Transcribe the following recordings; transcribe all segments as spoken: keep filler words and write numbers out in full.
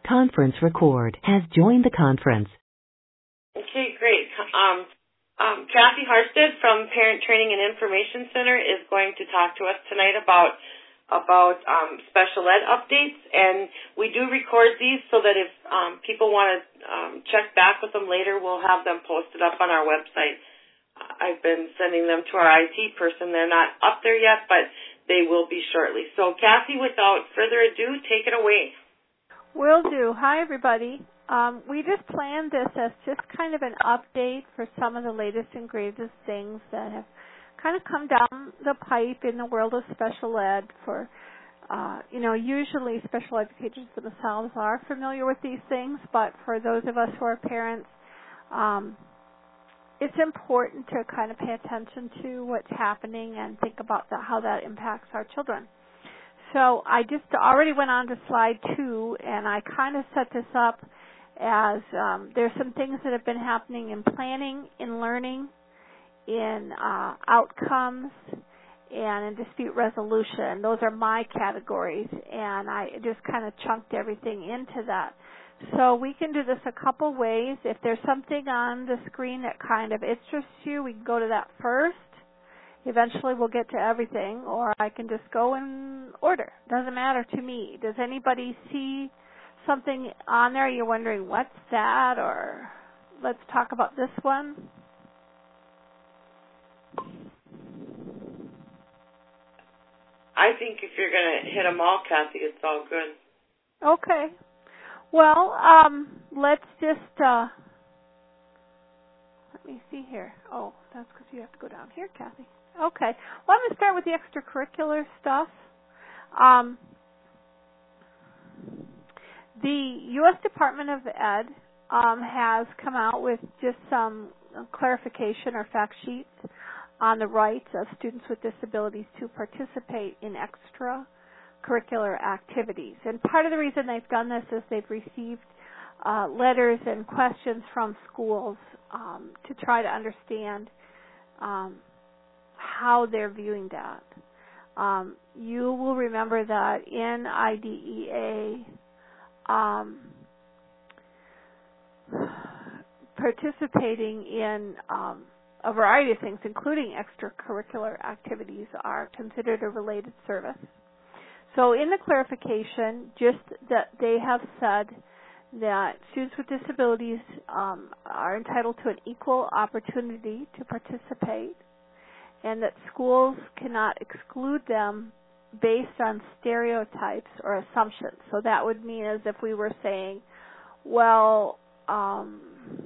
conference record has joined the conference. Okay, great. Um, um, Kathy Harstead from Parent Training and Information Center is going to talk to us tonight about about um, special ed updates, and we do record these so that if um, people want to um, check back with them later, we'll have them posted up on our website. I've been sending them to our I T person. They're not up there yet, but they will be shortly. So, Kathy, without further ado, take it away. Will do. Hi, everybody. Um, we just planned this as just kind of an update for some of the latest and greatest things that have kind of come down the pipe in the world of special ed. For, uh, you know, usually special educators themselves are familiar with these things, but for those of us who are parents, um, it's important to kind of pay attention to what's happening and think about the, how that impacts our children. So I just already went on to slide two, and I kind of set this up as um, there's some things that have been happening in planning, in learning, in uh, outcomes, and in dispute resolution. Those are my categories, and I just kind of chunked everything into that. So we can do this a couple ways. If there's something on the screen that kind of interests you, we can go to that first. Eventually we'll get to everything, or I can just go in order. Doesn't matter to me. Does anybody see something on there you're wondering, what's that? Or let's talk about this one. I think if you're going to hit them all, Kathy, it's all good. Okay. Well, um, let's just, uh, let me see here. Oh, that's because you have to go down here, Kathy. Okay. Well, I'm going to start with the extracurricular stuff. Um, the U S Department of Ed um, has come out with just some clarification or fact sheets on the rights of students with disabilities to participate in extracurricular activities. And part of the reason they've done this is they've received uh, letters and questions from schools um, to try to understand um, how they're viewing that. Um, you will remember that in I D E A, um, participating in um, a variety of things, including extracurricular activities, are considered a related service. So in the clarification, just that they have said that students with disabilities um, are entitled to an equal opportunity to participate, and that schools cannot exclude them based on stereotypes or assumptions. So that would mean as if we were saying, well, um,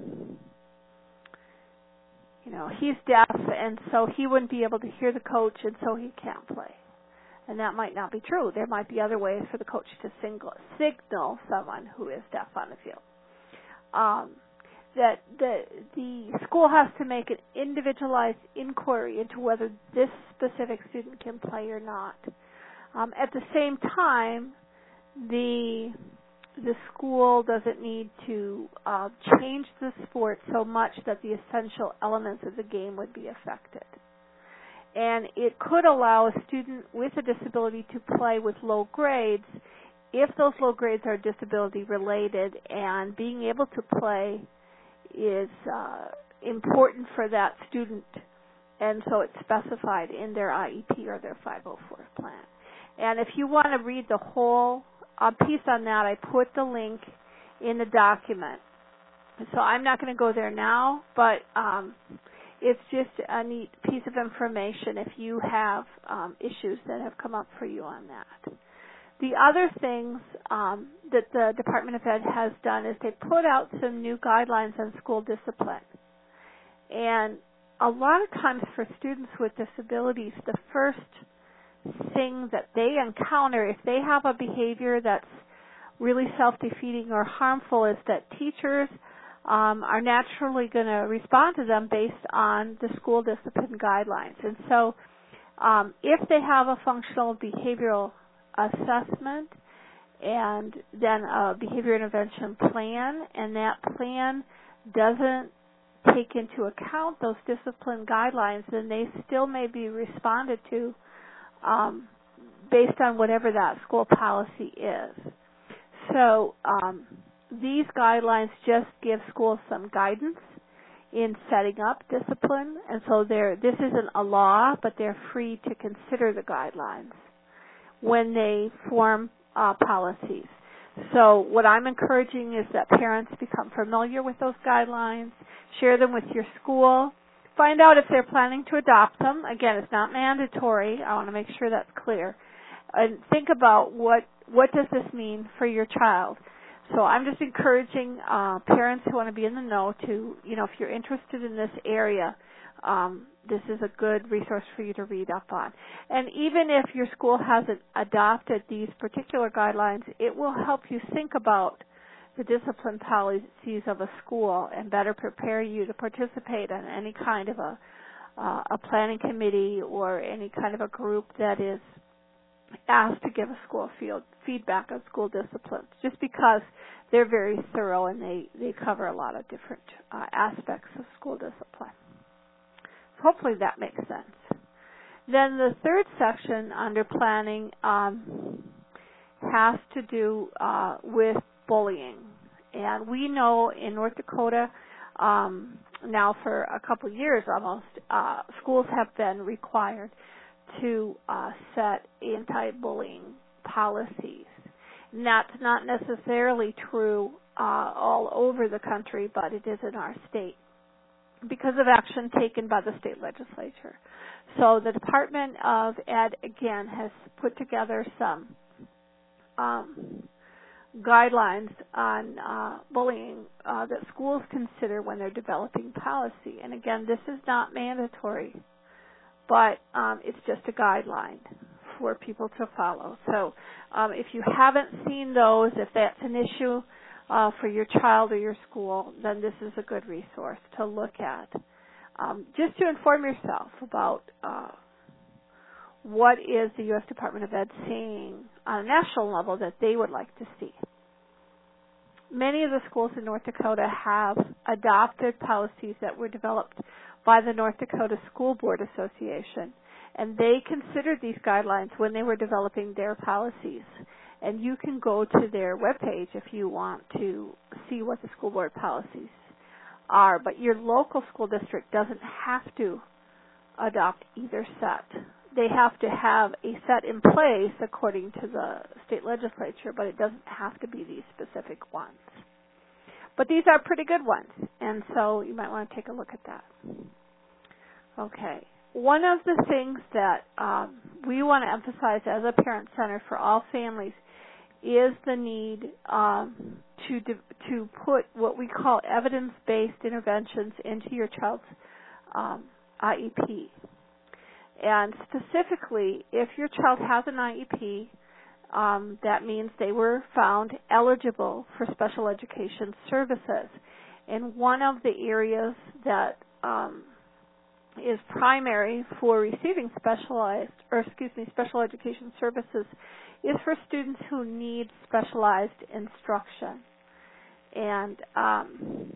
you know, he's deaf, and so he wouldn't be able to hear the coach, and so he can't play. And that might not be true. There might be other ways for the coach to single, signal someone who is deaf on the field. Um, that the the school has to make an individualized inquiry into whether this specific student can play or not. Um, at the same time, the the school doesn't need to uh, change the sport so much that the essential elements of the game would be affected. And it could allow a student with a disability to play with low grades if those low grades are disability related, and being able to play is uh, important for that student, and so it's specified in their I E P or their five oh four plan. And if you want to read the whole uh, piece on that, I put the link in the document. So I'm not going to go there now, but um, it's just a neat piece of information if you have um, issues that have come up for you on that. The other things um, that the Department of Ed has done is they put out some new guidelines on school discipline. And a lot of times for students with disabilities, the first thing that they encounter, if they have a behavior that's really self-defeating or harmful, is that teachers um, are naturally going to respond to them based on the school discipline guidelines. And so um, if they have a functional behavioral assessment and then a behavior intervention plan, and that plan doesn't take into account those discipline guidelines, then they still may be responded to um, based on whatever that school policy is. So um, these guidelines just give schools some guidance in setting up discipline, and so they're, this isn't a law, but they're free to consider the guidelines when they form uh, policies. So what I'm encouraging is that parents become familiar with those guidelines, share them with your school, find out if they're planning to adopt them. Again, it's not mandatory. I want to make sure that's clear. And think about what what does this mean for your child. So I'm just encouraging uh, parents who want to be in the know to, you know, if you're interested in this area, um, this is a good resource for you to read up on. And even if your school hasn't adopted these particular guidelines, it will help you think about the discipline policies of a school and better prepare you to participate in any kind of a, uh, a planning committee or any kind of a group that is asked to give a school field feedback on school disciplines, just because they're very thorough and they, they cover a lot of different uh, aspects of school discipline. Hopefully that makes sense. Then the third section under planning um, has to do uh, with bullying. And we know in North Dakota um, now for a couple of years almost, uh, schools have been required to uh, set anti-bullying policies. And that's not necessarily true uh, all over the country, but it is in our state because of action taken by the state legislature. So the Department of Ed, again, has put together some um, guidelines on uh, bullying uh, that schools consider when they're developing policy. And again, this is not mandatory, but um, it's just a guideline for people to follow. So um, if you haven't seen those, if that's an issue uh, for your child or your school, then this is a good resource to look at. Um, just to inform yourself about uh, what is the U S Department of Ed saying on a national level that they would like to see. Many of the schools in North Dakota have adopted policies that were developed by the North Dakota School Board Association, and they considered these guidelines when they were developing their policies. And you can go to their webpage if you want to see what the school board policies are, but your local school district doesn't have to adopt either set. They have to have a set in place according to the state legislature, but it doesn't have to be these specific ones. But these are pretty good ones, and so you might want to take a look at that. Okay. One of the things that um, we want to emphasize as a parent center for all families is the need um, to de- to put what we call evidence-based interventions into your child's um, I E P. And specifically, if your child has an I E P, um, that means they were found eligible for special education services. And one of the areas that um, is primary for receiving specialized, or excuse me, special education services is for students who need specialized instruction. And um,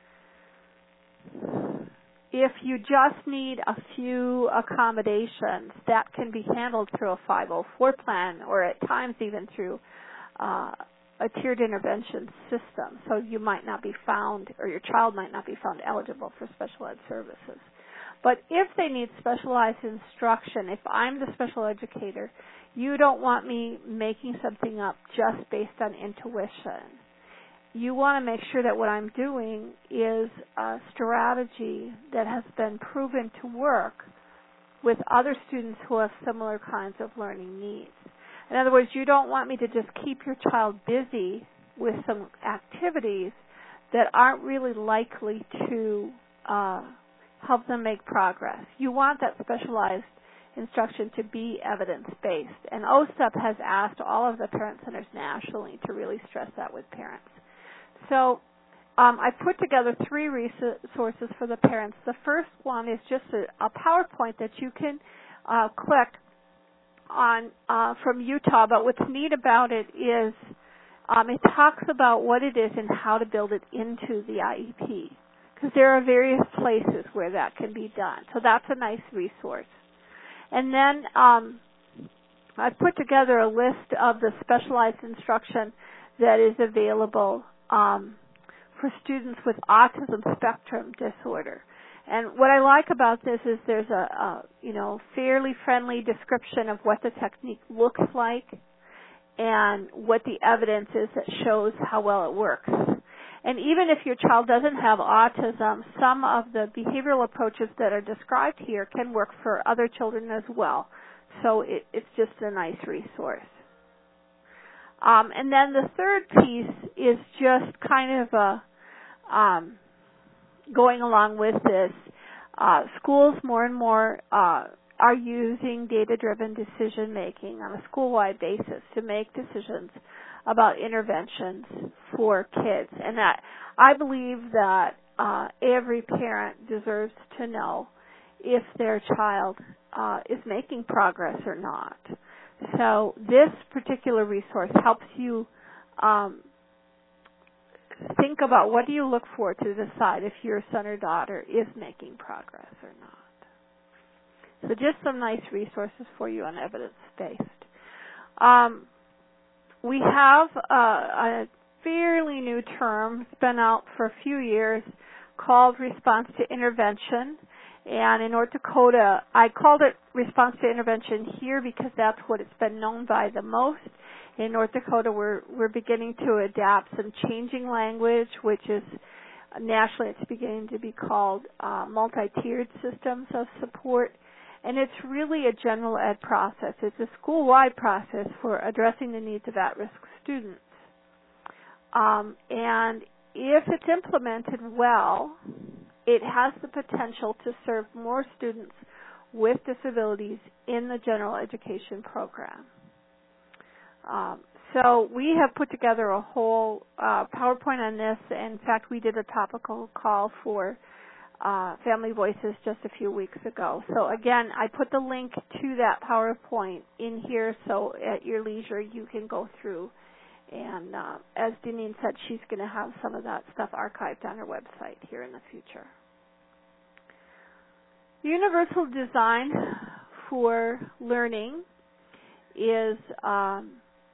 if you just need a few accommodations, that can be handled through a five oh four plan, or at times even through uh, a tiered intervention system. So you might not be found, or your child might not be found eligible for special ed services. But if they need specialized instruction, if I'm the special educator, you don't want me making something up just based on intuition. You want to make sure that what I'm doing is a strategy that has been proven to work with other students who have similar kinds of learning needs. In other words, you don't want me to just keep your child busy with some activities that aren't really likely to uh, help them make progress. You want that specialized instruction to be evidence-based. And O S T E P has asked all of the parent centers nationally to really stress that with parents. So um, I put together three resources for the parents. The first one is just a, a PowerPoint that you can uh, click on uh, from Utah, but what's neat about it is um, it talks about what it is and how to build it into the I E P, because there are various places where that can be done. So that's a nice resource. And then um, I put together a list of the specialized instruction that is available um, for students with autism spectrum disorder. And what I like about this is there's a, a you know fairly friendly description of what the technique looks like and what the evidence is that shows how well it works. And even if your child doesn't have autism, some of the behavioral approaches that are described here can work for other children as well. So it, it's just a nice resource. Um, and then the third piece is just kind of a um, going along with this. Uh, schools more and more uh, are using data-driven decision-making on a school-wide basis to make decisions about interventions for kids. And that I believe that uh, every parent deserves to know if their child uh, is making progress or not. So this particular resource helps you um, think about what do you look for to decide if your son or daughter is making progress or not. So just some nice resources for you on evidence-based. Um, we have uh, a fairly new term. It's been out for a few years called response to intervention. And in North Dakota, I called it response to intervention here because that's what it's been known by the most. In North Dakota, we're we're beginning to adapt some changing language, which is nationally it's beginning to be called uh, multi-tiered systems of support. And it's really a general ed process. It's a school-wide process for addressing the needs of at-risk students. Um, and if it's implemented well, it has the potential to serve more students with disabilities in the general education program. Um, so we have put together a whole uh, PowerPoint on this. In fact, we did a topical call for uh, Family Voices just a few weeks ago. So again, I put the link to that PowerPoint in here, so at your leisure you can go through. And uh, as Deneen said, she's going to have some of that stuff archived on her website here in the future. Universal design for learning is um,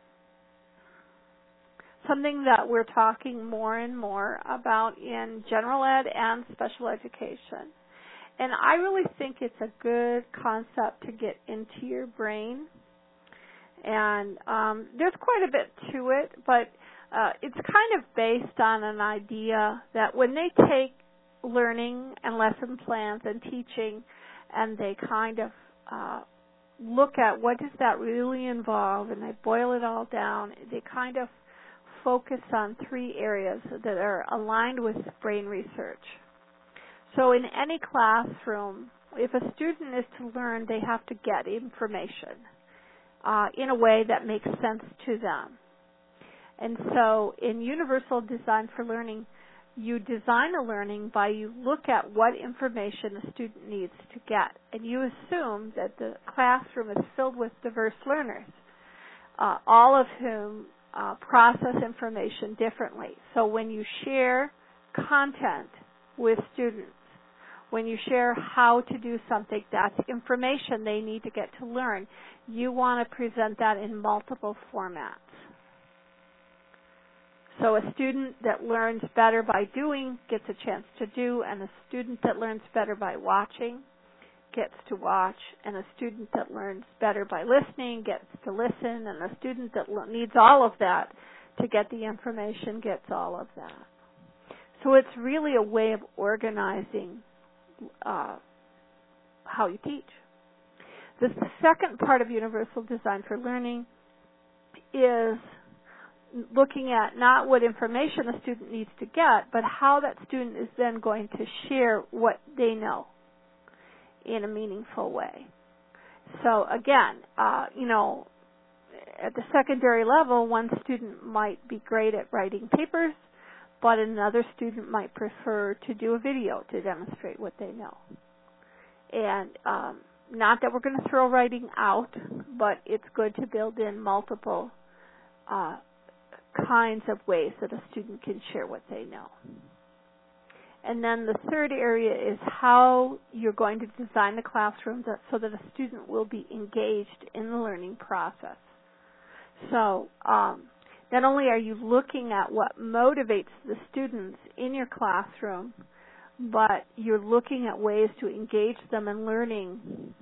something that we're talking more and more about in general ed and special education. And I really think it's a good concept to get into your brain. And um, there's quite a bit to it, but uh, it's kind of based on an idea that when they take learning and lesson plans and teaching and they kind of uh, look at what does that really involve and they boil it all down, they kind of focus on three areas that are aligned with brain research. So in any classroom, if a student is to learn, they have to get information uh, in a way that makes sense to them. And so in Universal Design for Learning, you design a learning by you look at what information a student needs to get. And you assume that the classroom is filled with diverse learners, uh, all of whom uh, process information differently. So when you share content with students, when you share how to do something, that's information they need to get to learn. You want to present that in multiple formats. So a student that learns better by doing gets a chance to do, and a student that learns better by watching gets to watch, and a student that learns better by listening gets to listen, and a student that needs all of that to get the information gets all of that. So it's really a way of organizing uh, how you teach. The second part of Universal Design for Learning is looking at not what information a student needs to get, but how that student is then going to share what they know in a meaningful way. So again, uh, you know, at the secondary level, one student might be great at writing papers, but another student might prefer to do a video to demonstrate what they know. And um, not that we're going to throw writing out, but it's good to build in multiple uh, kinds of ways that a student can share what they know. And then the third area is how you're going to design the classroom that, so that a student will be engaged in the learning process. So um, not only are you looking at what motivates the students in your classroom, but you're looking at ways to engage them in learning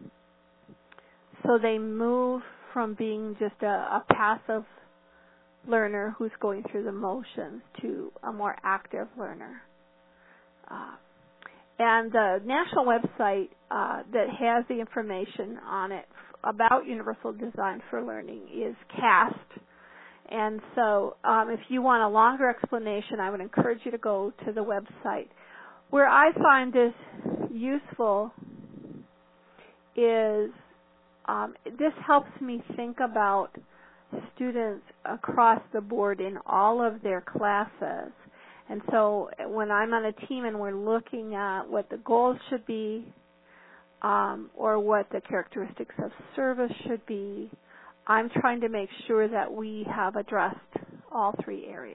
so they move from being just a, a passive learner who's going through the motions to a more active learner. Uh, and the national website uh, that has the information on it about Universal Design for Learning is CAST. And so um, if you want a longer explanation, I would encourage you to go to the website. Where I find this useful is um, this helps me think about students across the board in all of their classes. And so when I'm on a team and we're looking at what the goals should be um, or what the characteristics of service should be, I'm trying to make sure that we have addressed all three areas.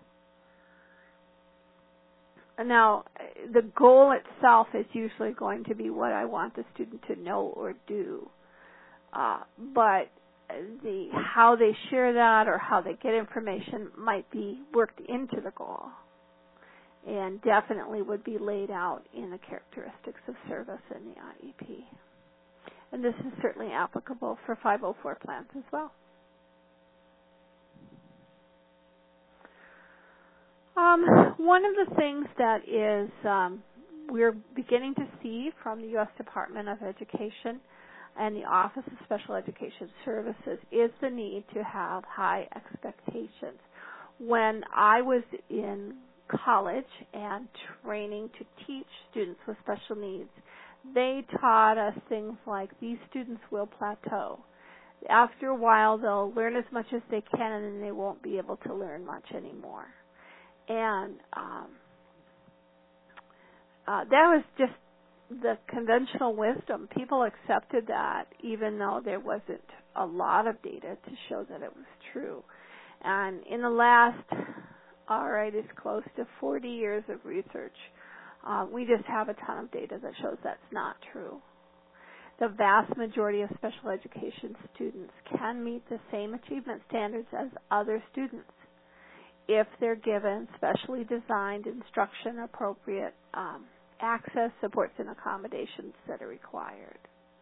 Now, the goal itself is usually going to be what I want the student to know or do. Uh, but the how they share that or how they get information might be worked into the goal and definitely would be laid out in the characteristics of service in the I E P. And this is certainly applicable for five oh four plans as well. Um, one of the things that is um, we're beginning to see from the U S Department of Education and the Office of Special Education Services is the need to have high expectations. When I was in college and training to teach students with special needs, they taught us things like these students will plateau. After a while, they'll learn as much as they can, and then they won't be able to learn much anymore. And um, uh, that was just the conventional wisdom. People accepted that, even though there wasn't a lot of data to show that it was true. And in the last, all right, it's close to forty years of research, uh, we just have a ton of data that shows that's not true. The vast majority of special education students can meet the same achievement standards as other students if they're given specially designed instruction, appropriate um, access, supports, and accommodations that are required.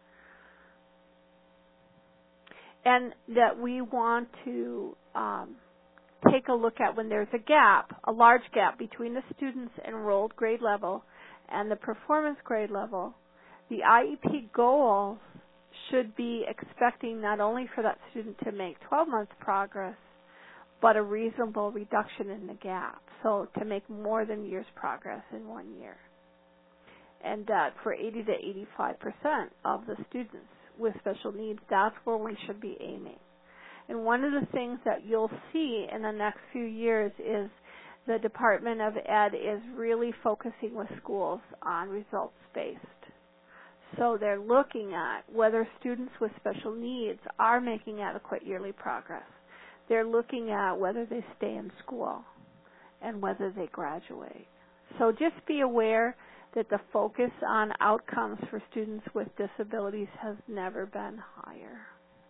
And that we want to um, take a look at when there's a gap, a large gap between the student's enrolled grade level and the performance grade level, the I E P goal should be expecting not only for that student to make twelve months progress, but a reasonable reduction in the gap, so to make more than year's progress in one year. And that for eighty to eighty-five percent of the students with special needs, that's where we should be aiming. And one of the things that you'll see in the next few years is the Department of Ed is really focusing with schools on results-based. So they're looking at whether students with special needs are making adequate yearly progress. They're looking at whether they stay in school and whether they graduate. So just be aware that the focus on outcomes for students with disabilities has never been higher.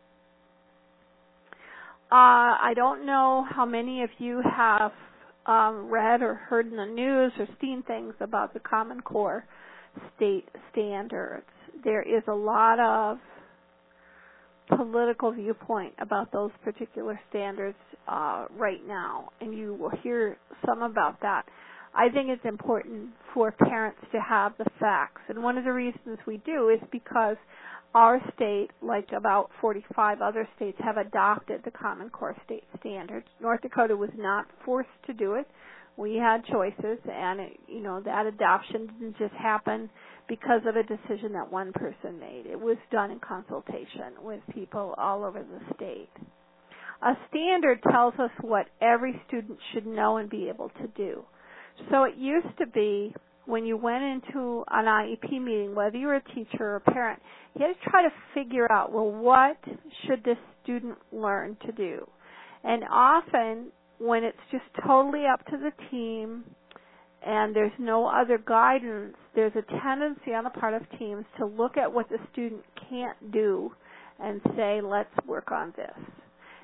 Uh, I don't know how many of you have um, read or heard in the news or seen things about the Common Core state standards. There is a lot of political viewpoint about those particular standards uh, right now, and you will hear some about that. I think it's important for parents to have the facts, and one of the reasons we do is because our state, like about forty-five other states, have adopted the Common Core state standards. North Dakota was not forced to do it. We had choices, and it, you know, that adoption didn't just happen because of a decision that one person made. It was done in consultation with people all over the state. A standard tells us what every student should know and be able to do. So it used to be when you went into an I E P meeting, whether you were a teacher or a parent, you had to try to figure out, well, what should this student learn to do? And often when it's just totally up to the team and there's no other guidance, there's a tendency on the part of teams to look at what the student can't do and say, let's work on this.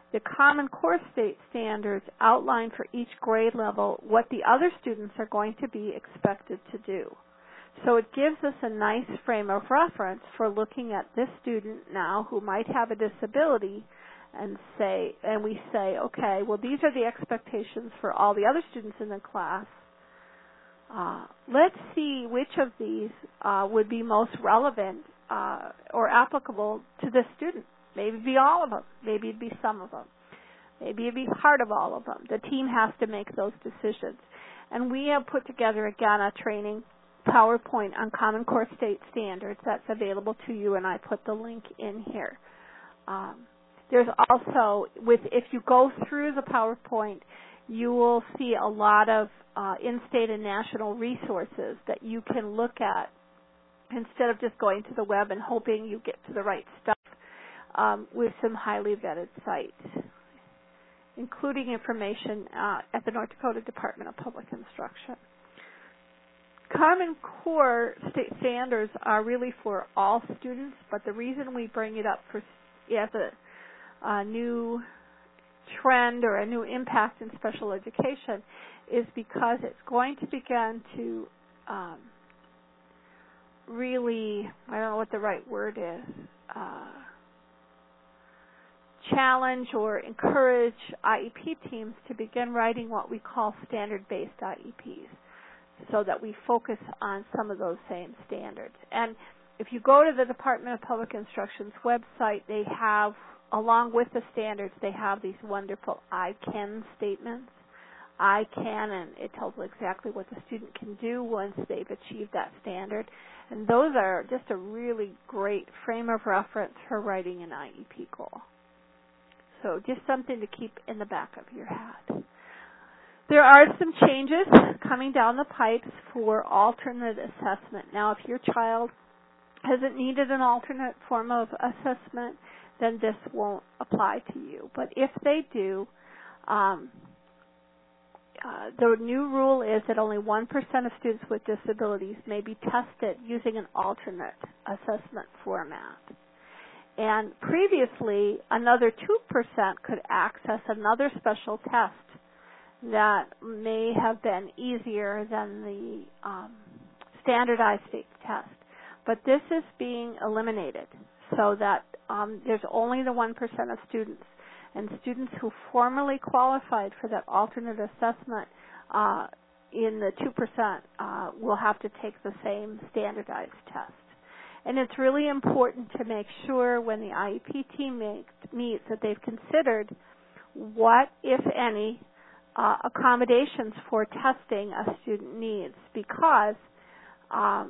The Common Core State Standards outline for each grade level what the other students are going to be expected to do. So it gives us a nice frame of reference for looking at this student now who might have a disability and say, and we say, okay, well, these are the expectations for all the other students in the class. Uh, let's see which of these uh, would be most relevant uh, or applicable to this student. Maybe it'd be all of them. Maybe it'd be some of them. Maybe it'd be part of all of them. The team has to make those decisions. And we have put together, again, a training PowerPoint on Common Core State Standards that's available to you, and I put the link in here. Um, there's also, with if you go through the PowerPoint, you will see a lot of uh, in-state and national resources that you can look at instead of just going to the web and hoping you get to the right stuff, um, with some highly vetted sites, including information uh, at the North Dakota Department of Public Instruction. Common Core State Standards are really for all students, but the reason we bring it up for as a, a new trend or a new impact in special education is because it's going to begin to um, really, I don't know what the right word is, uh, challenge or encourage I E P teams to begin writing what we call standard-based I E Ps, so that we focus on some of those same standards. And if you go to the Department of Public Instruction's website, they have, along with the standards, they have these wonderful I can statements. I can, and it tells exactly what the student can do once they've achieved that standard. And those are just a really great frame of reference for writing an I E P goal. So just something to keep in the back of your head. There are some changes coming down the pipes for alternate assessment. Now, if your child hasn't needed an alternate form of assessment, then this won't apply to you. But if they do, um, uh, the new rule is that only one percent of students with disabilities may be tested using an alternate assessment format. And previously, another two percent could access another special test that may have been easier than the um, standardized state test. But this is being eliminated so that um, there's only the one percent of students. And students who formerly qualified for that alternate assessment uh, in the two percent uh, will have to take the same standardized test. And it's really important to make sure when the I E P team makes, meets that they've considered what, if any, uh, accommodations for testing a student needs, because um,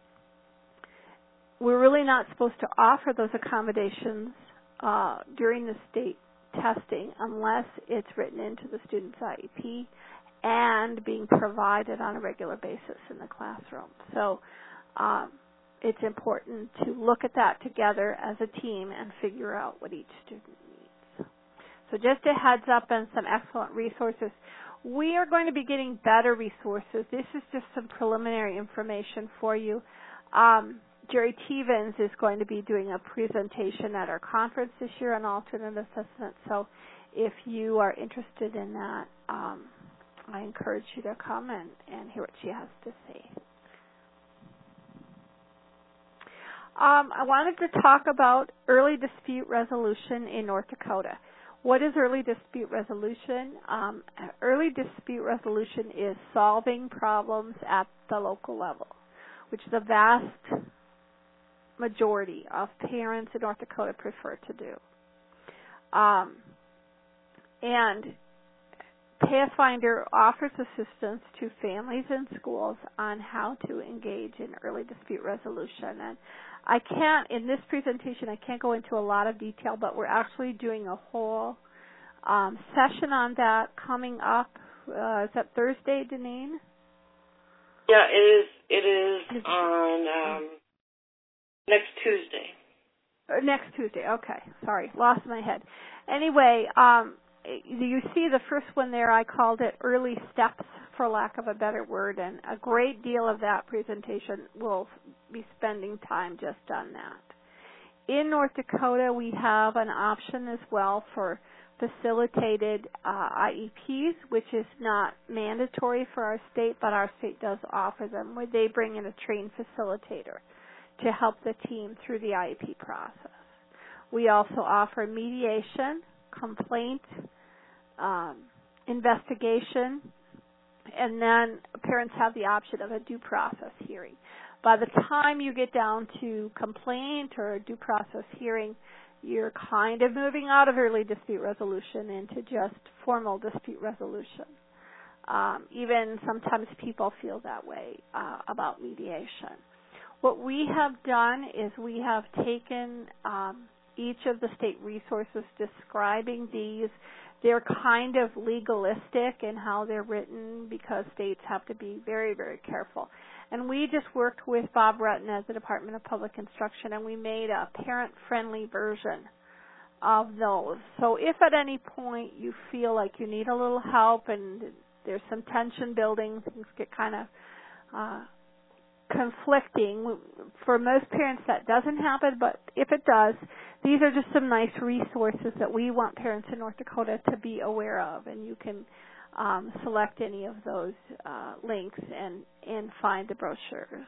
we're really not supposed to offer those accommodations uh, during the state testing unless it's written into the student's I E P and being provided on a regular basis in the classroom. So um, it's important to look at that together as a team and figure out what each student needs. So just a heads up and some excellent resources. We are going to be getting better resources. This is just some preliminary information for you. Um, Jerry Tevens is going to be doing a presentation at our conference this year on alternate assessment. So if you are interested in that, um, I encourage you to come and, and hear what she has to say. Um, I wanted to talk about early dispute resolution in North Dakota. What is early dispute resolution? Um, early dispute resolution is solving problems at the local level, which the vast majority of parents in North Dakota prefer to do. Um, and Pathfinder offers assistance to families and schools on how to engage in early dispute resolution. And I can't, in this presentation, I can't go into a lot of detail, but we're actually doing a whole um, session on that coming up. Uh, is that Thursday, Deneen? Yeah, it is. It is on um, next Tuesday. Or next Tuesday. Okay, sorry, lost my head. Anyway, um, you see the first one there, I called it early steps, for lack of a better word, and a great deal of that presentation will be spending time just on that. In North Dakota, we have an option as well for facilitated uh, I E Ps, which is not mandatory for our state, but our state does offer them, where they bring in a trained facilitator to help the team through the I E P process. We also offer mediation, complaint, um, investigation, and then parents have the option of a due process hearing. By the time you get down to complaint or a due process hearing, you're kind of moving out of early dispute resolution into just formal dispute resolution. Um, even sometimes people feel that way uh, about mediation. What we have done is we have taken um, each of the state resources describing these. They're kind of legalistic in how they're written because states have to be very, very careful. And we just worked with Bob Rutten at the Department of Public Instruction, and we made a parent-friendly version of those. So if at any point you feel like you need a little help and there's some tension building, things get kind of uh, conflicting. For most parents that doesn't happen, but if it does, these are just some nice resources that we want parents in North Dakota to be aware of, and you can um, select any of those uh, links and, and find the brochures.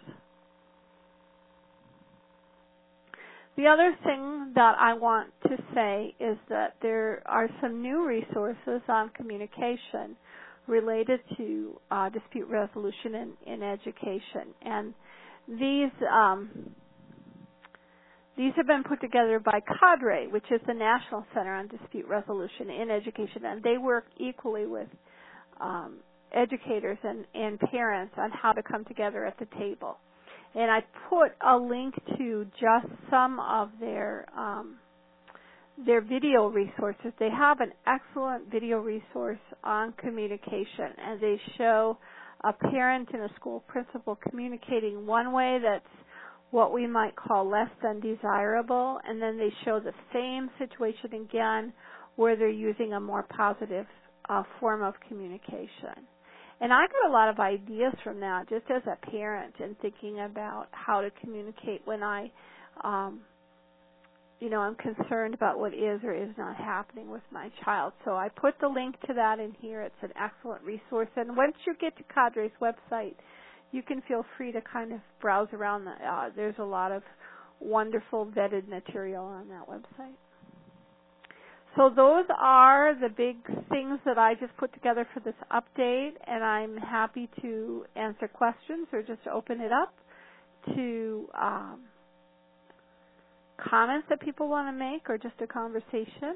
The other thing that I want to say is that there are some new resources on communication related to uh, dispute resolution in, in education. And these um, these have been put together by CADRE, which is the National Center on Dispute Resolution in Education, and they work equally with um, educators and, and parents on how to come together at the table. And I put a link to just some of their um, their video resources. They have an excellent video resource on communication, and they show a parent and a school principal communicating one way that's what we might call less than desirable, and then they show the same situation again where they're using a more positive uh, form of communication. And I got a lot of ideas from that just as a parent and thinking about how to communicate when I, um, you know, I'm concerned about what is or is not happening with my child. So I put the link to that in here. It's an excellent resource. And once you get to CADRE's website, you can feel free to kind of browse around. The, uh, there's a lot of wonderful vetted material on that website. So those are the big things that I just put together for this update, and I'm happy to answer questions or just open it up to um, comments that people want to make or just a conversation.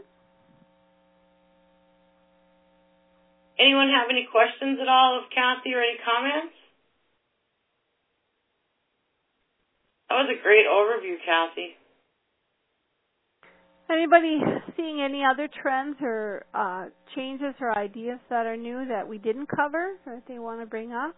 Anyone have any questions at all of Kathy or any comments? That was a great overview, Kathy. Anybody seeing any other trends or uh, changes or ideas that are new that we didn't cover or that they want to bring up?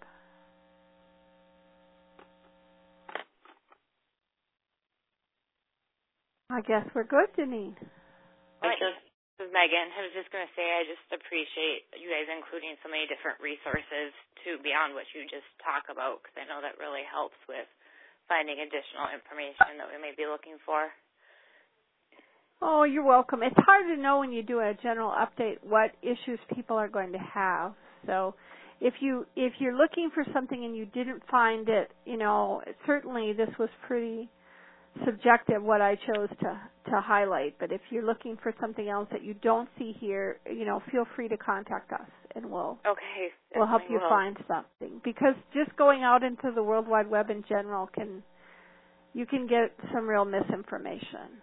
I guess we're good, Janine. Well, this is Megan. I was just going to say I just appreciate you guys including so many different resources to beyond what you just talk about, because I know that really helps with finding additional information that we may be looking for. Oh, you're welcome. It's hard to know when you do a general update what issues people are going to have. So if you if you're looking for something and you didn't find it, you know, certainly this was pretty subjective what I chose to to highlight. But if you're looking for something else that you don't see here, you know, feel free to contact us and we'll okay, we'll help you will. find something. Because just going out into the World Wide Web in general can you can get some real misinformation.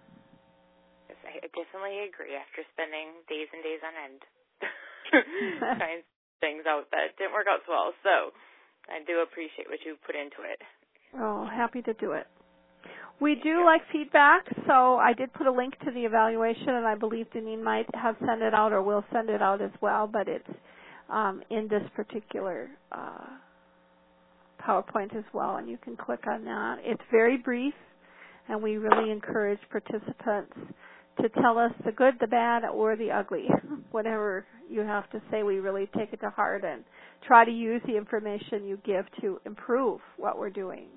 I definitely agree after spending days and days on end trying things out that didn't work out so well. So I do appreciate what you put into it. Oh, happy to do it. We do like feedback, so I did put a link to the evaluation, and I believe Deneen might have sent it out or will send it out as well, but it's um, in this particular uh, PowerPoint as well, and you can click on that. It's very brief, and we really encourage participants to tell us the good, the bad, or the ugly. Whatever you have to say, we really take it to heart and try to use the information you give to improve what we're doing.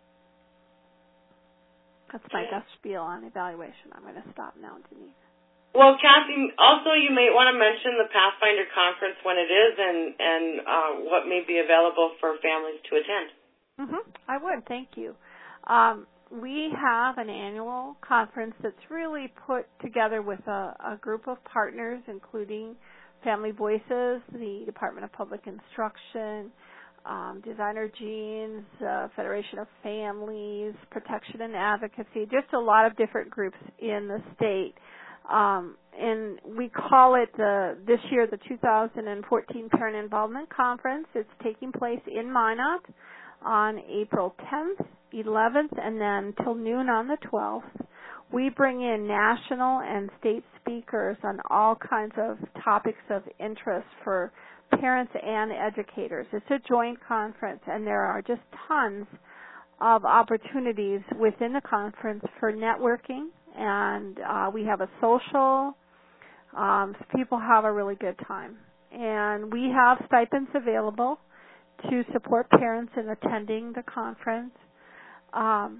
That's my best spiel on evaluation. I'm going to stop now, Denise. Well, Kathy, also you may want to mention the Pathfinder Conference when it is and, and uh, what may be available for families to attend. Mm-hmm. I would. Thank you. Um, we have an annual conference that's really put together with a, a group of partners, including Family Voices, the Department of Public Instruction, um, Designer Genes, uh, Federation of Families, Protection and Advocacy, just a lot of different groups in the state. Um, and we call it the this year the two thousand fourteen Parent Involvement Conference. It's taking place in Minot on April tenth, eleventh, and then till noon on the twelfth. We bring in national and state speakers on all kinds of topics of interest for parents and educators. It's a joint conference, and there are just tons of opportunities within the conference for networking, and uh, we have a social. Um, so people have a really good time. And we have stipends available to support parents in attending the conference. Um,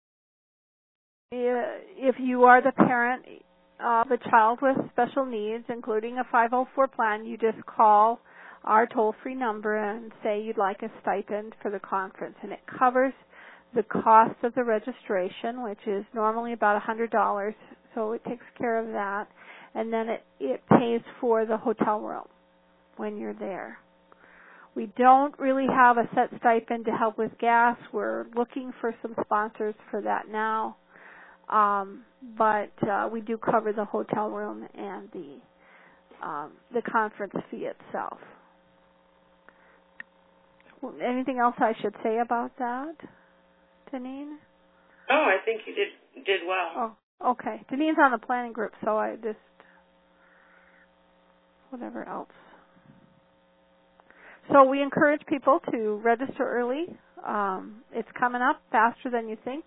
if you are the parent of a child with special needs, including a five oh four plan, you just call our toll-free number and say you'd like a stipend for the conference. And it covers the cost of the registration, which is normally about one hundred dollars, so it takes care of that. And then it, it pays for the hotel room when you're there. We don't really have a set stipend to help with gas. We're looking for some sponsors for that now. Um, but uh, we do cover the hotel room and the um, the conference fee itself. Anything else I should say about that, Deneen? Oh, I think you did did well. Oh, okay. Deneen's on the planning group, so I just whatever else. So we encourage people to register early. Um, it's coming up faster than you think.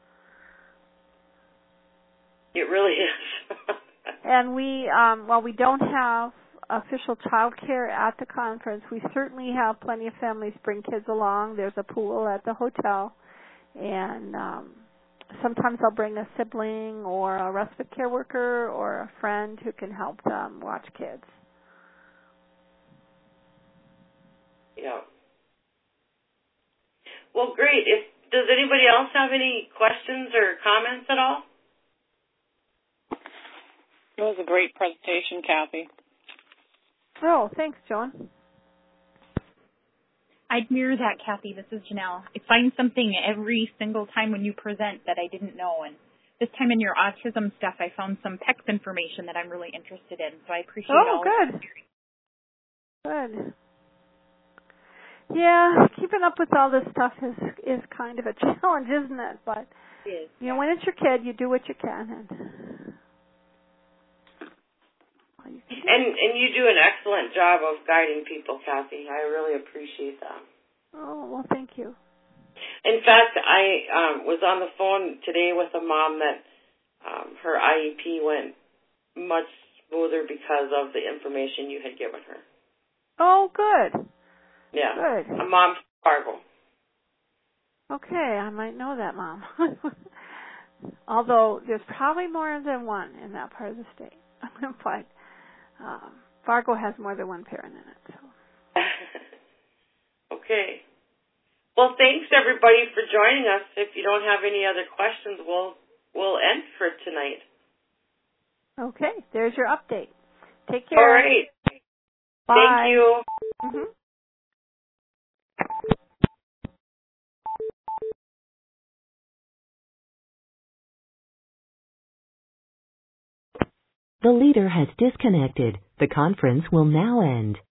It really is. And we, um, while we don't have official child care at the conference, we certainly have plenty of families bring kids along. There's a pool at the hotel, and um, sometimes I'll bring a sibling or a respite care worker or a friend who can help them watch kids. Yeah. Well, great. If, does anybody else have any questions or comments at all? It was a great presentation, Kathy. Oh, thanks, Joan. I'd mirror that, Kathy. This is Janelle. I find something every single time when you present that I didn't know. And this time in your autism stuff, I found some P E C S information that I'm really interested in. So I appreciate oh, all good. Good. Yeah, keeping up with all this stuff is is kind of a challenge, isn't it? But it is. You know, when it's your kid, you do what you can. And well, you can do And and you do an excellent job of guiding people, Kathy. I really appreciate that. Oh, well, thank you. In fact, I um, was on the phone today with a mom that um, her I E P went much smoother because of the information you had given her. Oh, good. Yeah. Good. A mom from Fargo. Okay, I might know that mom. Although there's probably more than one in that part of the state. But um, Fargo has more than one parent in it. So. Okay. Well, thanks everybody for joining us. If you don't have any other questions, we'll we'll end for tonight. Okay, there's your update. Take care. All right. Bye. Thank you. Mm-hmm. The leader has disconnected. The conference will now end.